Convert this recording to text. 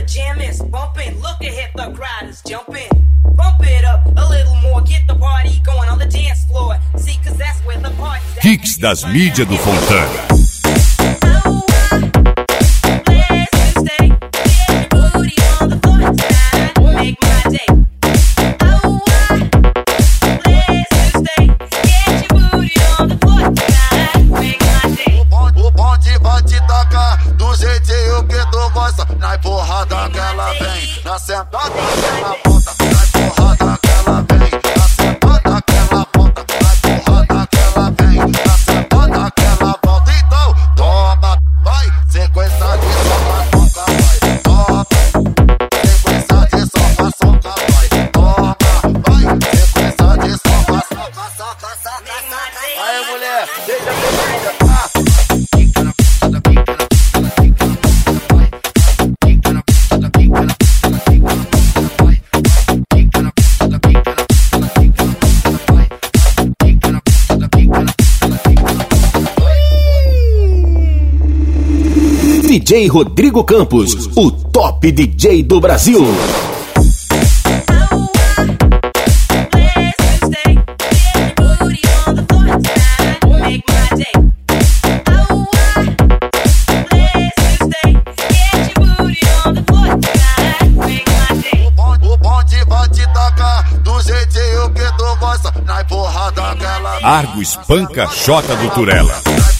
the jam is bumping. Look ahead, the crowd is jumping. Pump it up a little more, get the party going on the dance floor. See, cause that's where the party's at. Kicks das mídias do Fontana. Na porrada que ela vem, na sentada que ela bota, na porrada que ela vem, na sentada que ela bota, na porrada que ela vem, na sentada que ela volta. Então, toma, vai, sequência de soca, vai, toma, sequência de soca, vai, toma, vai, sequência de soca. Aí, mulher, deixa a DJ Rodrigo Campos, o top DJ do Brasil. O bonde vai te tacar do jeitinho que tu gosta, na porrada que ela Argo espanca Xota do Turela.